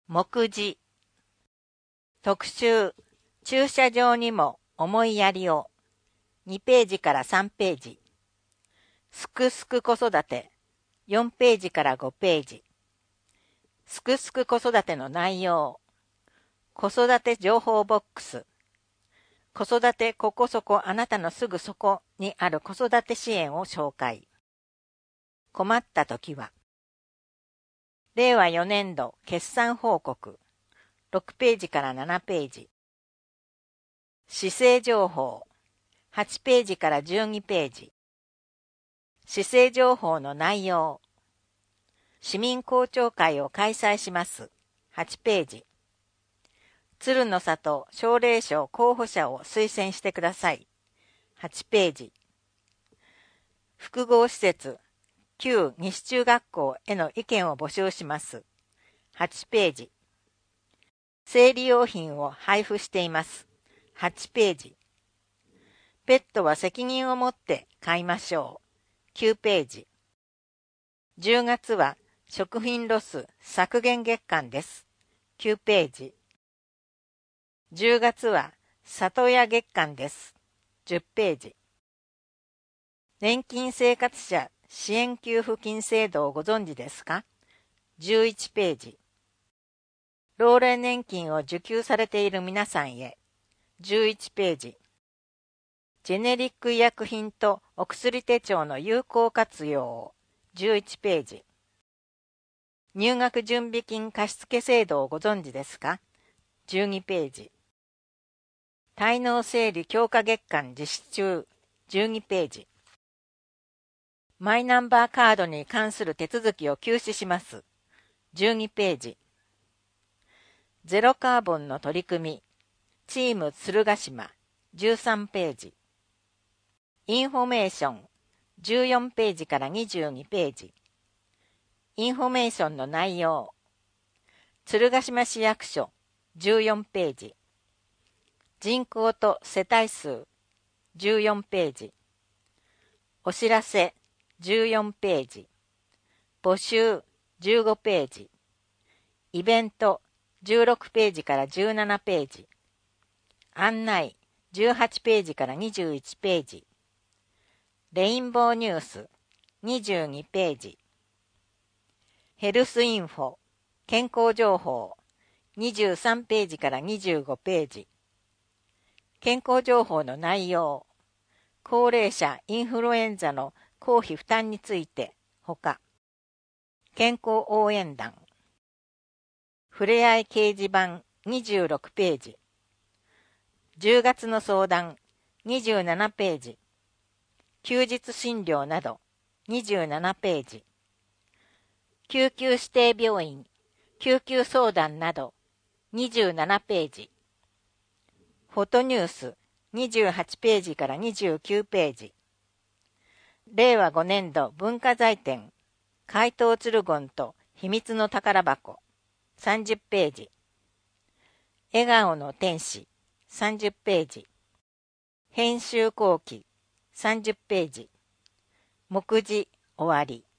目次特集駐車場にも思いやりを2ページから3ページすくすく子育て4ページから5ページすくすく子育ての内容子育て情報ボックス子育てここそこあなたのすぐそこにある子育て支援を紹介困ったときは令和4年度決算報告6ページから7ページ市政情報8ページから12ページ市政情報の内容市民公聴会を開催します8ページ鶴の里奨励賞候補者を推薦してください8ページ複合施設旧西中学校への意見を募集します8ページ生理用品を配布しています8ページペットは責任を持って飼いましょう9ページ10月は食品ロス削減月間です9ページ10月は里親月間です10ページ年金生活者支援給付金制度をご存知ですか11ページ老齢年金を受給されている皆さんへ11ページジェネリック医薬品とお薬手帳の有効活用を11ページ入学準備金貸付制度をご存知ですか12ページ滞納整理強化月間実施中12ページマイナンバーカードに関する手続きを休止します12ページゼロカーボンの取り組みチーム鶴ヶ島13ページインフォメーション14ページから22ページインフォメーションの内容鶴ヶ島市役所14ページ人口と世帯数14ページお知らせ14ページ募集15ページイベント16ページから17ページ案内18ページから21ページレインボーニュース22ページヘルスインフォ健康情報23ページから25ページ健康情報の内容高齢者インフルエンザの公費負担についてほか健康応援団ふれあい掲示板26ページ10月の相談27ページ休日診療など27ページ救急指定病院救急相談など27ページフォトニュース28ページから29ページ令和5年度文化財展怪盗鶴言と秘密の宝箱30ページ笑顔の天使30ページ編集後期30ページ目次終わり